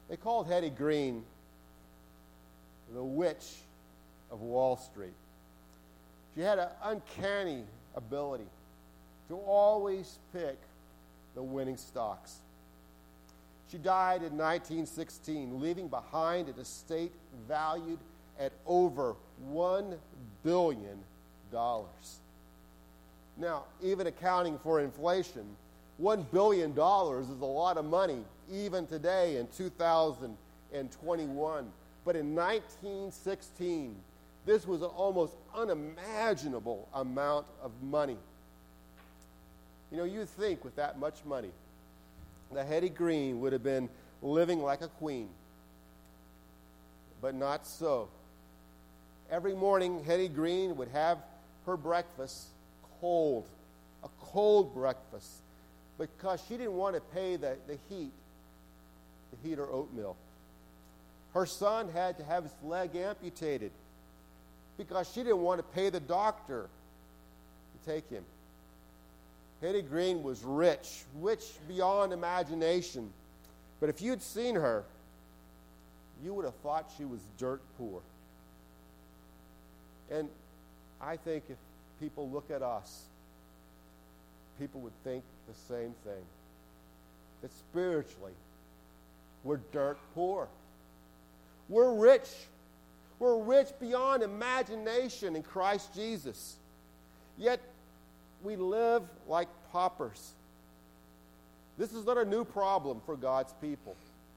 They called Hetty Green the witch of Wall Street. She had an uncanny ability to always pick the winning stocks. She died in 1916, leaving behind an estate valued at over $1 billion. Now, even accounting for inflation, $1 billion is a lot of money, even today in 2021. But in 1916, this was an almost unimaginable amount of money. You know, you think with that much money, that Hetty Green would have been living like a queen. But not so. Every morning, Hetty Green would have her breakfast cold, a cold breakfast, because she didn't want to pay the heat to heat her oatmeal. Her son had to have his leg amputated because she didn't want to pay the doctor to take him. Hetty Green was rich beyond imagination. But if you'd seen her, you would have thought she was dirt poor. And I think if people look at us, people would think the same thing. That spiritually, we're dirt poor. We're rich. We're rich beyond imagination in Christ Jesus. Yet, we live like paupers. This is not a new problem for God's people.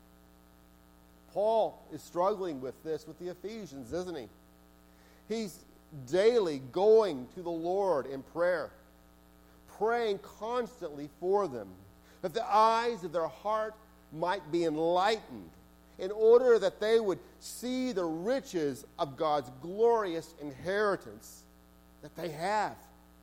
Paul is struggling with this with the Ephesians, isn't he? He's daily going to the Lord in prayer, praying constantly for them, that the eyes of their heart might be enlightened, in order that they would see the riches of God's glorious inheritance that they have.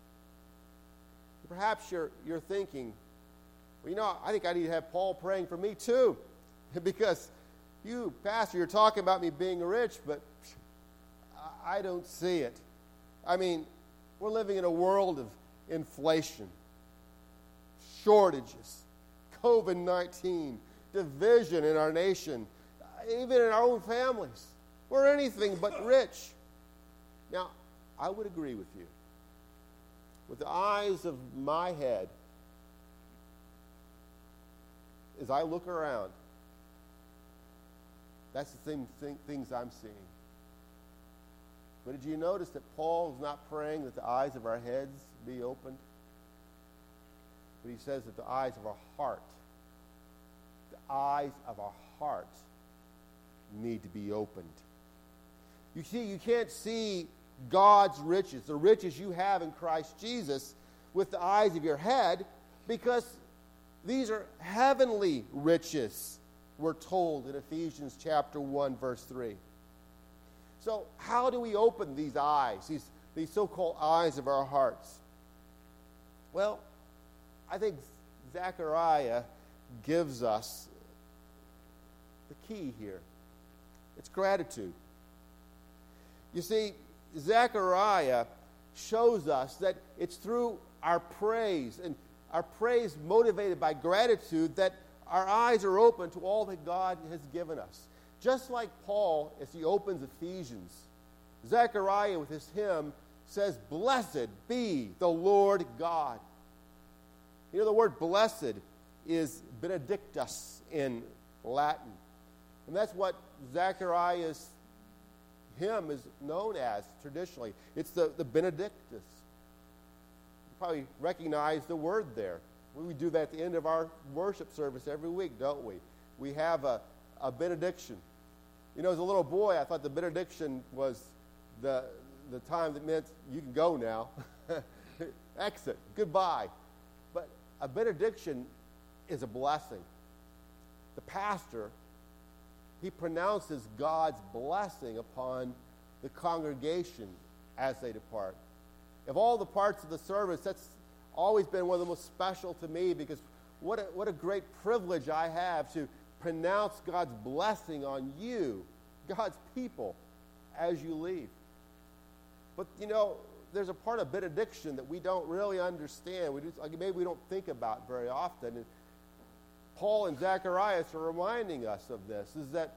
Perhaps you're thinking, well, you know, I think I need to have Paul praying for me too, because you, Pastor, you're talking about me being rich, but I don't see it. I mean, we're living in a world of inflation, shortages, COVID-19, division in our nation, even in our own families. We're anything but rich. Now, I would agree with you. With the eyes of my head, as I look around, that's the same things I'm seeing. But did you notice that Paul is not praying that the eyes of our heads be opened? But he says that the eyes of our heart, need to be opened. You see, you can't see God's riches, the riches you have in Christ Jesus, with the eyes of your head, because these are heavenly riches, we're told in Ephesians chapter 1, verse 3. So how do we open these eyes, these so-called eyes of our hearts? Well, I think Zechariah gives us the key here. It's gratitude. You see, Zechariah shows us that it's through our praise, and our praise motivated by gratitude, that our eyes are open to all that God has given us. Just like Paul, as he opens Ephesians, Zechariah with his hymn says, "Blessed be the Lord God." You know, the word blessed is benedictus in Latin. And that's what Zechariah's hymn is known as traditionally. It's the benedictus. You probably recognize the word there. We do that at the end of our worship service every week, don't we? We have a benediction. You know, as a little boy, I thought the benediction was the time that meant you can go now. Exit. Goodbye. But a benediction is a blessing. The pastor, he pronounces God's blessing upon the congregation as they depart. Of all the parts of the service, that's always been one of the most special to me, because what a great privilege I have to pronounce God's blessing on you, God's people, as you leave. But, you know, there's a part of benediction that we don't really understand. Maybe we don't think about very often. Paul and Zacharias are reminding us of this, is that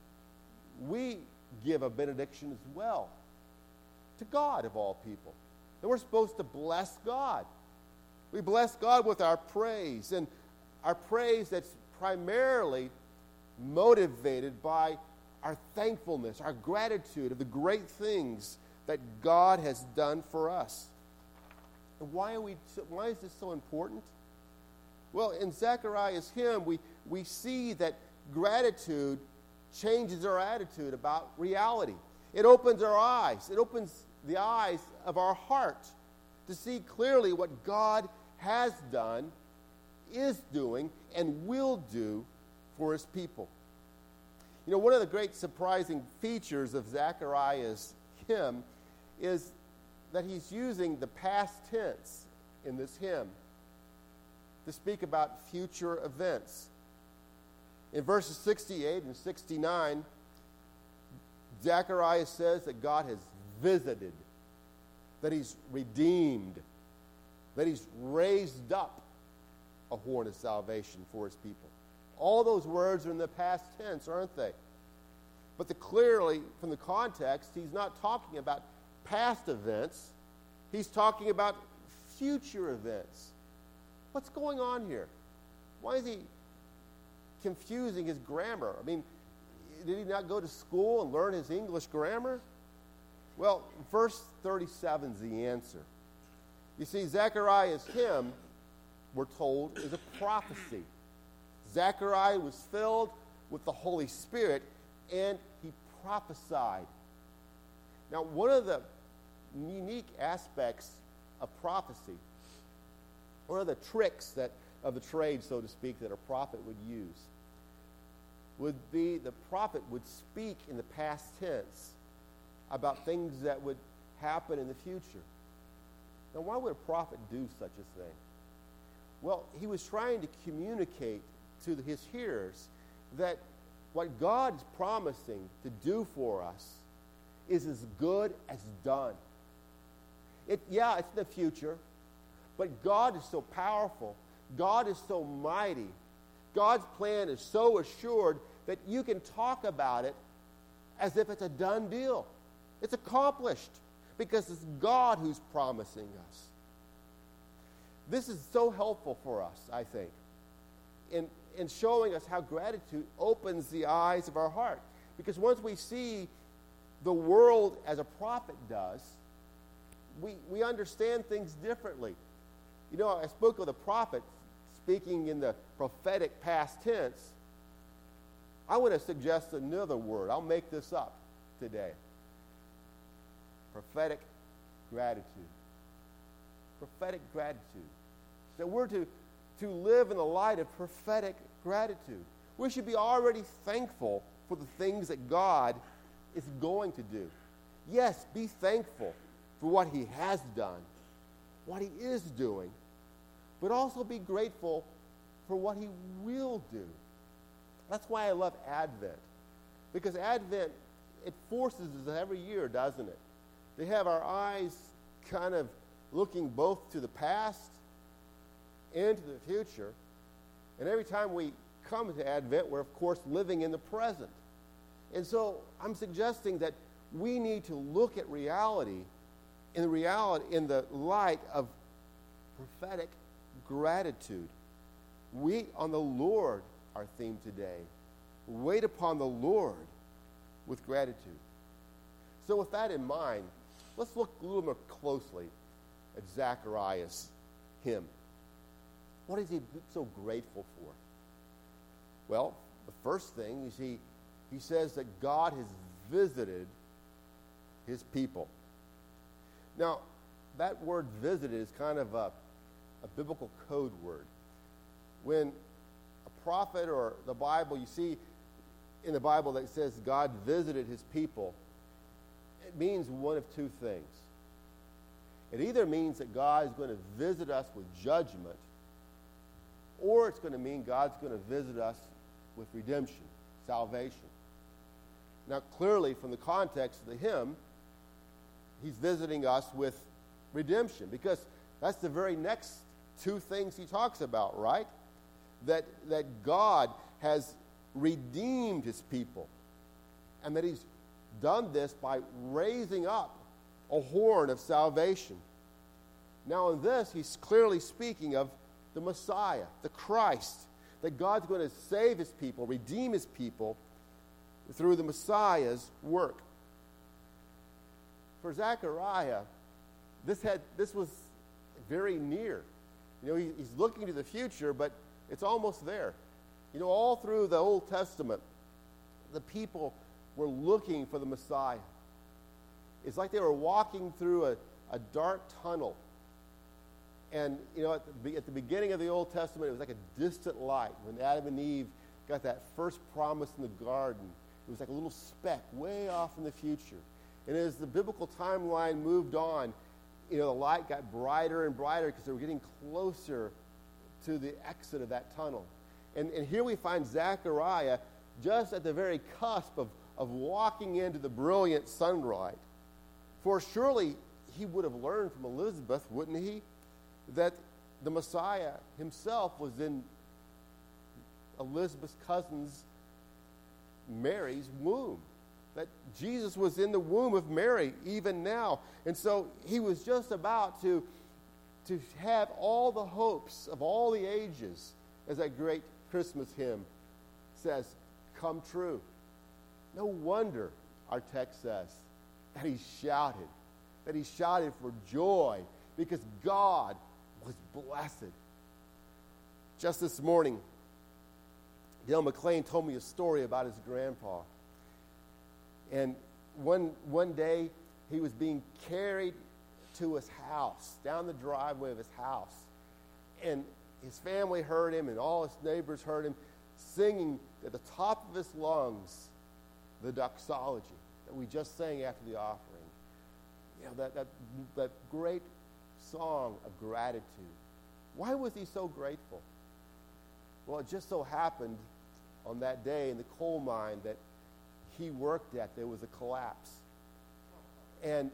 we give a benediction as well to God of all people. And we're supposed to bless God. We bless God with our praise, and our praise that's primarily motivated by our thankfulness, our gratitude of the great things that God has done for us. And why is this so important? Well, in Zechariah's hymn, we see that gratitude changes our attitude about reality. It opens our eyes. It opens the eyes of our heart to see clearly what God has done, is doing, and will do for his people. You know, one of the great surprising features of Zechariah's hymn is that he's using the past tense in this hymn to speak about future events. In verses 68 and 69, Zechariah says that God has visited, that he's redeemed, that he's raised up a horn of salvation for his people. All those words are in the past tense, aren't they? But clearly, from the context, he's not talking about past events. He's talking about future events. What's going on here? Why is he confusing his grammar? I mean, did he not go to school and learn his English grammar? Well, verse 37 is the answer. You see, Zechariah's hymn, we're told, is a prophecy. Zechariah was filled with the Holy Spirit, and he prophesied. Now, one of the unique aspects of prophecy, one of the tricks of the trade, so to speak, that a prophet would use, would be the prophet would speak in the past tense about things that would happen in the future. Now, why would a prophet do such a thing? Well, he was trying to communicate to his hearers that what God's promising to do for us is as good as done. It's in the future, but God is so powerful. God is so mighty. God's plan is so assured that you can talk about it as if it's a done deal. It's accomplished because it's God who's promising us. This is so helpful for us, I think, in showing us how gratitude opens the eyes of our heart. Because once we see the world as a prophet does, we understand things differently. You know, I spoke of the prophet speaking in the prophetic past tense. I want to suggest another word. I'll make this up today. Prophetic gratitude. Prophetic gratitude. That we're to live in the light of prophetic gratitude. We should be already thankful for the things that God is going to do. Yes, be thankful for what he has done, what he is doing, but also be grateful for what he will do. That's why I love Advent. Because Advent, it forces us every year, doesn't it? They have our eyes kind of looking both to the past and to the future. And every time we come to Advent, we're, of course, living in the present. And so I'm suggesting that we need to look at reality in the light of prophetic gratitude. Wait on the Lord, our theme today. Wait upon the Lord with gratitude. So with that in mind, let's look a little more closely at Zechariah's hymn. What is he so grateful for? Well, the first thing is he says that God has visited his people. Now, that word visited is kind of a biblical code word. When a prophet or the Bible, you see in the Bible that says God visited his people, it means one of two things. It either means that God is going to visit us with judgment, or it's going to mean God's going to visit us with redemption, salvation. Now, clearly, from the context of the hymn, he's visiting us with redemption, because that's the very next two things he talks about, right? that God has redeemed his people, and that he's done this by raising up a horn of salvation. Now in this, he's clearly speaking of the Messiah, the Christ, that God's going to save his people, redeem his people through the Messiah's work. For Zechariah, this was very near. You know, he's looking to the future, but it's almost there. You know, all through the Old Testament, the people were looking for the Messiah. It's like they were walking through a dark tunnel. And, you know, at the beginning of the Old Testament, it was like a distant light. When Adam and Eve got that first promise in the garden, it was like a little speck way off in the future. And as the biblical timeline moved on, you know, the light got brighter and brighter because they were getting closer to the exit of that tunnel. And here we find Zechariah just at the very cusp of walking into the brilliant sunlight. For surely he would have learned from Elizabeth, wouldn't he, that the Messiah himself was in Elizabeth's cousin's Mary's womb. That Jesus was in the womb of Mary even now. And so he was just about to have all the hopes of all the ages, as that great Christmas hymn says, come true. No wonder, our text says, that he shouted for joy, because God was blessed. Just this morning, Dale McLean told me a story about his grandpa. And one day, he was being carried to his house, down the driveway of his house. And his family heard him, and all his neighbors heard him singing at the top of his lungs the doxology that we just sang after the offering. You know, that great song of gratitude. Why was he so grateful? Well, it just so happened on that day in the coal mine that he worked at, there was a collapse. And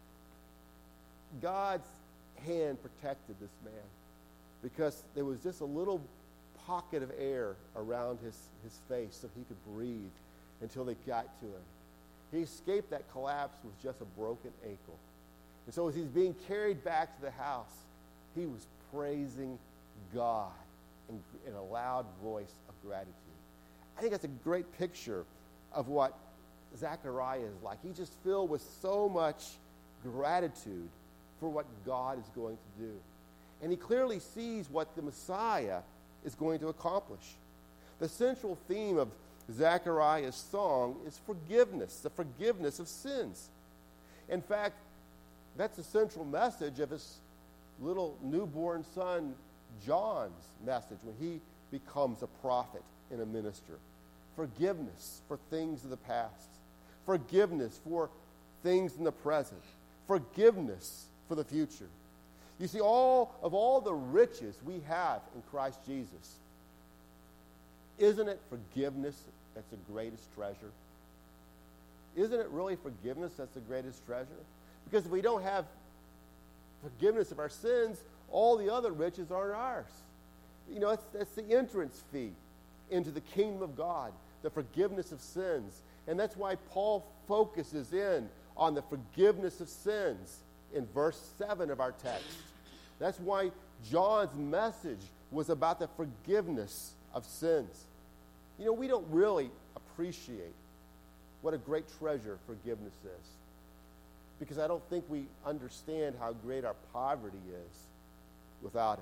God's hand protected this man, because there was just a little pocket of air around his face so he could breathe until they got to him. He escaped that collapse with just a broken ankle. And so as he's being carried back to the house, he was praising God in a loud voice of gratitude. I think that's a great picture of what Zechariah is like. He's just filled with so much gratitude for what God is going to do. And he clearly sees what the Messiah is going to accomplish. The central theme of Zechariah's song is forgiveness, the forgiveness of sins. In fact, that's the central message of his little newborn son John's message when he becomes a prophet and a minister. Forgiveness for things of the past. Forgiveness for things in the present. Forgiveness for the future. You see, all the riches we have in Christ Jesus, isn't it forgiveness that's the greatest treasure? Isn't it really forgiveness that's the greatest treasure? Because if we don't have forgiveness of our sins, all the other riches aren't ours. You know, that's the entrance fee into the kingdom of God, the forgiveness of sins. And that's why Paul focuses in on the forgiveness of sins in verse 7 of our text. That's why John's message was about the forgiveness of sins. You know, we don't really appreciate what a great treasure forgiveness is, because I don't think we understand how great our poverty is without it.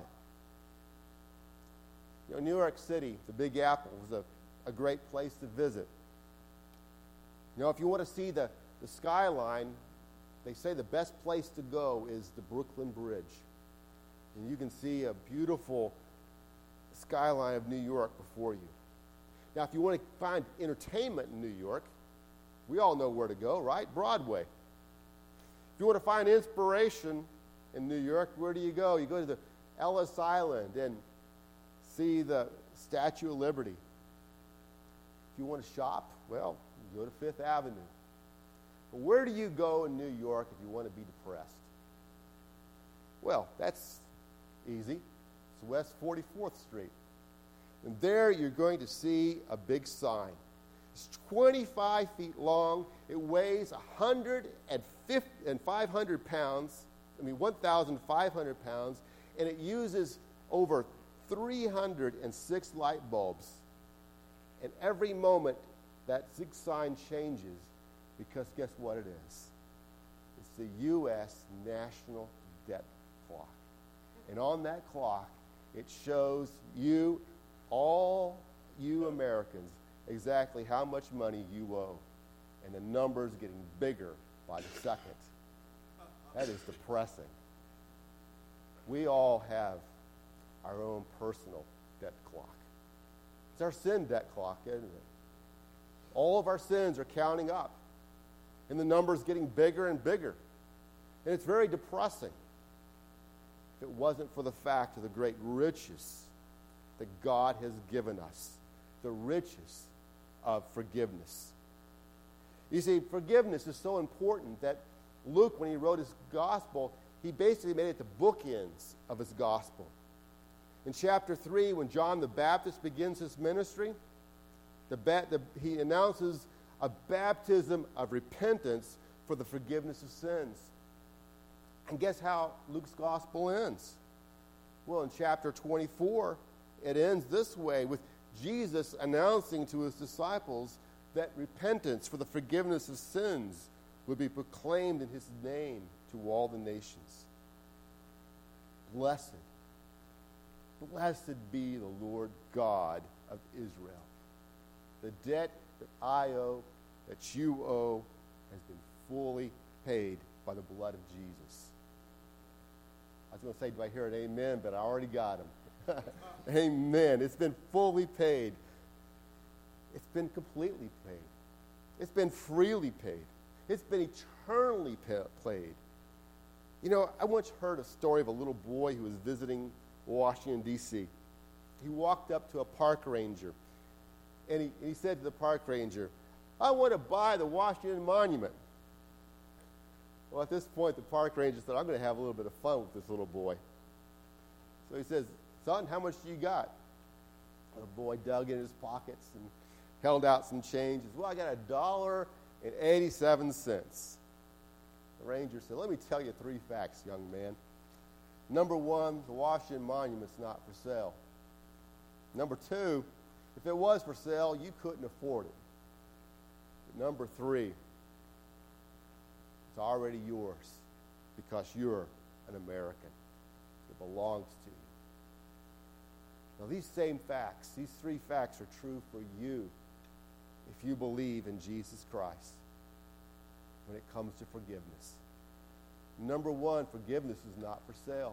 You know, New York City, the Big Apple, was a great place to visit. You know, if you want to see the skyline, they say the best place to go is the Brooklyn Bridge. And you can see a beautiful skyline of New York before you. Now, if you want to find entertainment in New York, we all know where to go, right? Broadway. If you want to find inspiration in New York, where do you go? You go to the Ellis Island and see the Statue of Liberty. If you want to shop, well, you go to Fifth Avenue. But where do you go in New York if you want to be depressed? Well, that's easy. It's West 44th Street. And there you're going to see a big sign. It's 25 feet long. It weighs 1,500 pounds. 1,500 pounds. And it uses over 306 light bulbs. And every moment that zig sign changes, because guess what it is? It's the U.S. National Debt Clock. And on that clock, it shows you, all you Americans, exactly how much money you owe. And the number's getting bigger by the second. That is depressing. We all have our own personal debt clock. It's our sin debt clock, isn't it? All of our sins are counting up. And the number's getting bigger and bigger. And it's very depressing if it wasn't for the fact of the great riches that God has given us. The riches of forgiveness. You see, forgiveness is so important that Luke, when he wrote his gospel, he basically made it the bookends of his gospel. In chapter 3, when John the Baptist begins his ministry, he announces a baptism of repentance for the forgiveness of sins. And guess how Luke's gospel ends? Well, in chapter 24, it ends this way, with Jesus announcing to his disciples that repentance for the forgiveness of sins would be proclaimed in his name to all the nations. Blessed be the Lord God of Israel. The debt that I owe, that you owe, has been fully paid by the blood of Jesus. I was going to say, do I hear an amen? But I already got him. Amen. It's been fully paid. It's been completely paid. It's been freely paid. It's been eternally paid. You know, I once heard a story of a little boy who was visiting Washington, D.C. He walked up to a park ranger, and he said to the park ranger, "I want to buy the Washington Monument." Well, at this point, the park ranger said, "I'm going to have a little bit of fun with this little boy." So he says, "Son, how much do you got?" The boy dug in his pockets and held out some change. He said, "Well, I got $1.87. The ranger said, "Let me tell you 3 facts, young man. Number 1, the Washington Monument's not for sale. Number 2, if it was for sale, you couldn't afford it. But number 3, it's already yours because you're an American. It belongs to you." Now, these same facts, these 3 facts are true for you if you believe in Jesus Christ when it comes to forgiveness. Number 1, forgiveness is not for sale.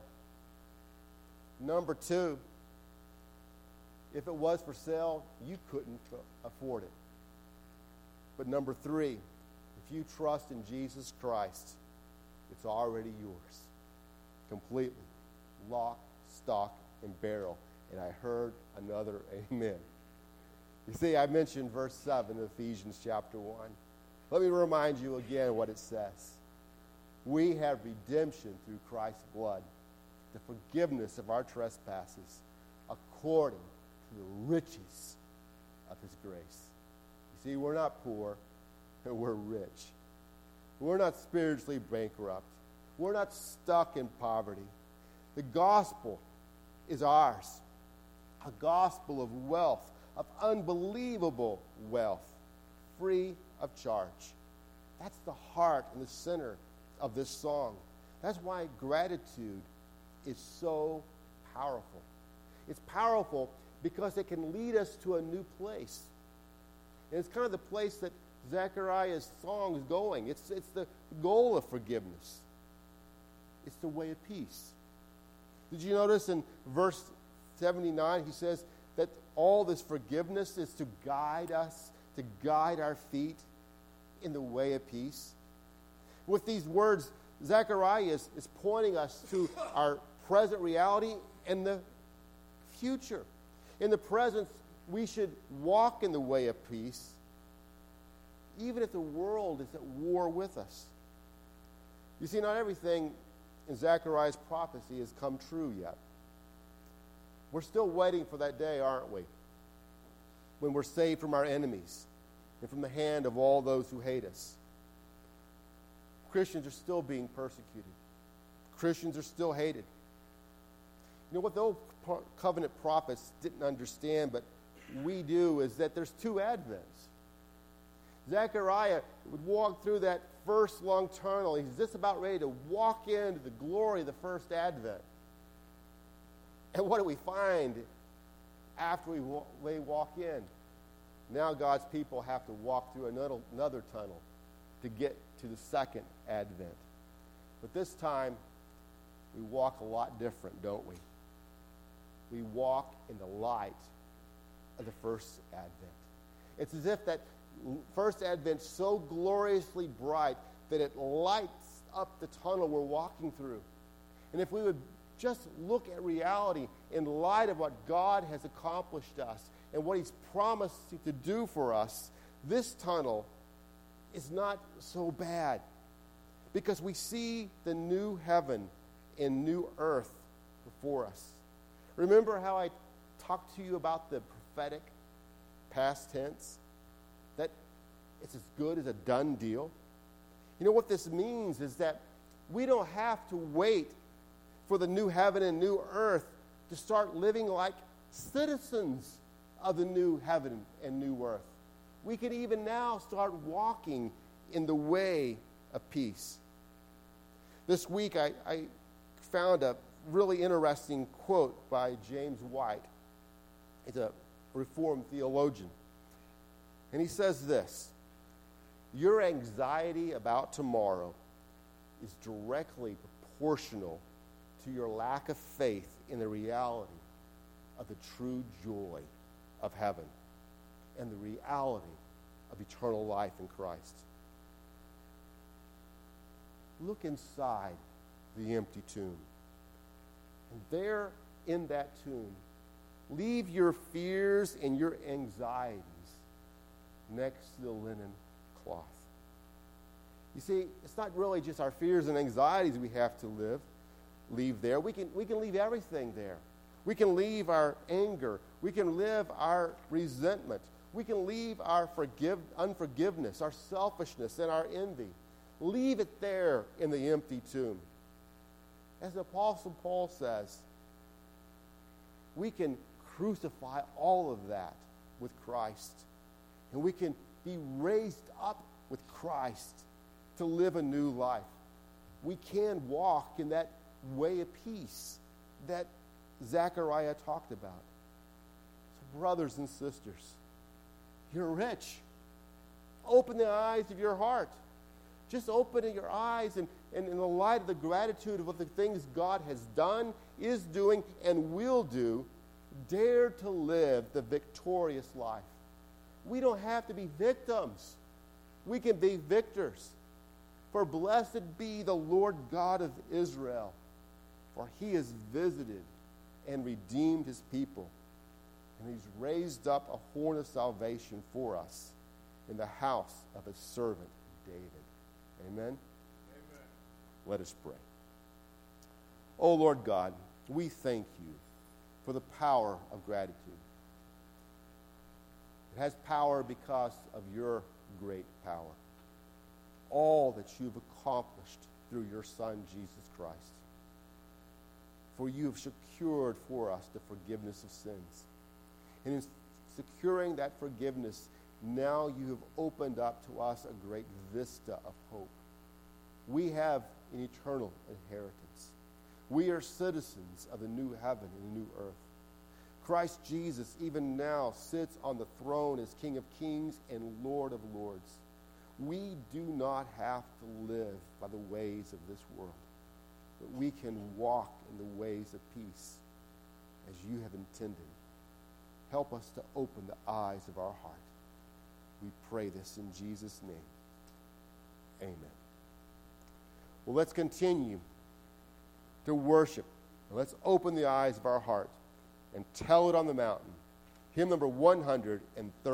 Number 2, if it was for sale, you couldn't afford it. But number 3, if you trust in Jesus Christ, it's already yours. Completely. Lock, stock, and barrel. And I heard another amen. You see, I mentioned verse 7 of Ephesians chapter 1. Let me remind you again what it says. We have redemption through Christ's blood, the forgiveness of our trespasses, according to the riches of his grace. You see, we're not poor, we're rich. We're not spiritually bankrupt. We're not stuck in poverty. The gospel is ours. A gospel of wealth, of unbelievable wealth, free of charge. That's the heart and the center of this song. That's why gratitude is so powerful. It's powerful because it can lead us to a new place. And it's kind of the place that Zechariah's song is going. It's the goal of forgiveness. It's the way of peace. Did you notice in verse 79, he says that all this forgiveness is to guide us, to guide our feet in the way of peace? With these words, Zechariah is pointing us to our present reality and the future. In the present, we should walk in the way of peace, even if the world is at war with us. You see, not everything in Zechariah's prophecy has come true yet. We're still waiting for that day, aren't we? when we're saved from our enemies and from the hand of all those who hate us. Christians are still being persecuted. Christians are still hated. You know what the old covenant prophets didn't understand, but we do, is that there's two Advents. Zechariah would walk through that first long tunnel. He's just about ready to walk into the glory of the first Advent. And what do we find after we walk in? Now God's people have to walk through another tunnel to get to the second Advent. But this time, we walk a lot different, don't we? We walk in the light of the first Advent. It's as if that first Advent's so gloriously bright that it lights up the tunnel we're walking through. And if we would just look at reality in light of what God has accomplished us and what He's promised to do for us, this tunnel is not so bad, because we see the new heaven and new earth before us. Remember how I talked to you about the prophetic past tense? That it's as good as a done deal? You know what this means is that we don't have to wait for the new heaven and new earth to start living like citizens of the new heaven and new earth. We can even now start walking in the way of peace. This week I found a really interesting quote by James White. He's a Reformed theologian. And he says this: "Your anxiety about tomorrow is directly proportional to your lack of faith in the reality of the true joy of heaven and the reality of eternal life in Christ." Look inside the empty tomb. And there in that tomb, leave your fears and your anxieties next to the linen cloth. You see, it's not really just our fears and anxieties we have to leave there. We can leave everything there. We can leave our anger. We can leave our resentment. We can leave our unforgiveness, our selfishness, and our envy. Leave it there in the empty tomb. As the Apostle Paul says, we can crucify all of that with Christ. And we can be raised up with Christ to live a new life. We can walk in that way of peace that Zechariah talked about. So brothers and sisters, you're rich. Open the eyes of your heart. Just open your eyes and in the light of the gratitude of what the things God has done, is doing, and will do, dare to live the victorious life. We don't have to be victims. We can be victors. For blessed be the Lord God of Israel, for He has visited and redeemed His people, and He's raised up a horn of salvation for us in the house of His servant David. Amen? Amen. Let us pray. Oh Lord God, we thank you for the power of gratitude. It has power because of your great power. All that you've accomplished through your Son, Jesus Christ. For you have secured for us the forgiveness of sins. And in securing that forgiveness, now you have opened up to us a great vista of hope. We have an eternal inheritance. We are citizens of the new heaven and the new earth. Christ Jesus even now sits on the throne as King of Kings and Lord of Lords. We do not have to live by the ways of this world, but we can walk in the ways of peace as you have intended. Help us to open the eyes of our heart. We pray this in Jesus' name. Amen. Well, let's continue to worship. Let's open the eyes of our heart and tell it on the mountain. Hymn number 130.